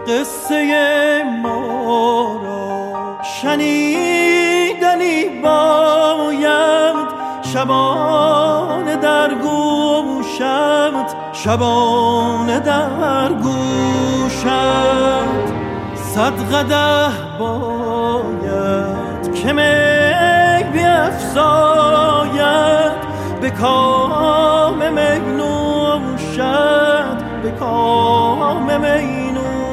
قصه ما را شنیدنی باید، شبانه در گوشت، شبانه در گوشت. 100 قدح باید که می بیفزاید، به کام می نوشد، به کام می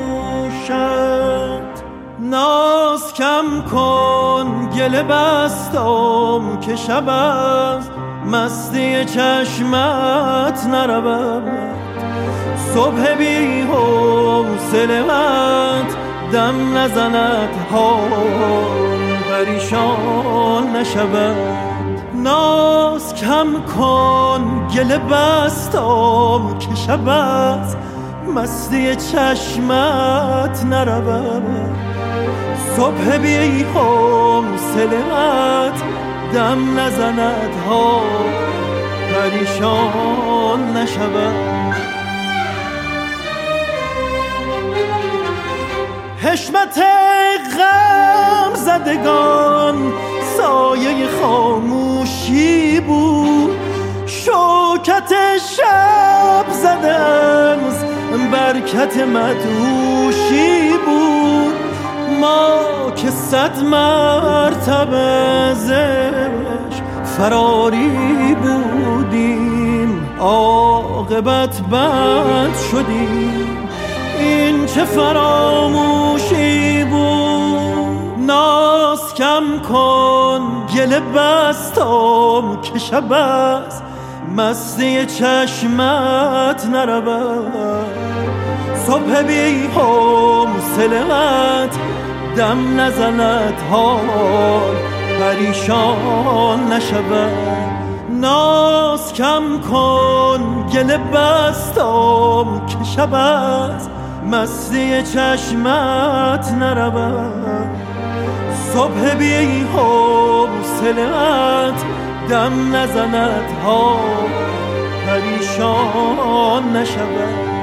نوشد. ناز کم کن گله بستم که شب از مستی چشمت نرود، صبح بی حوصله‌ات دم نزند حال پریشان نشود. ناز کم کن گله بستم که شب از مستی چشمت نرود، صبح بی حوصله‌ات دم نزند ها پریشان نشود. حشمت غم زدگان سایه خاموشی بود، شوکت شب زده از برکت مدهوشی بود. ما که 100 مرتبه زش فراری بودیم، عاقبت بد شدیم، این چه فراموشی بود. ناز کم کن گله بستم که شب از مستی چشمت نرود، صبح بی حوصله‌ات دم نزند حال پریشان نشود. ناز کم کن گله بستم که شب از مستی چشمت نرود، صبح بی حوصله‌ات دم نزند حال پریشان نشود.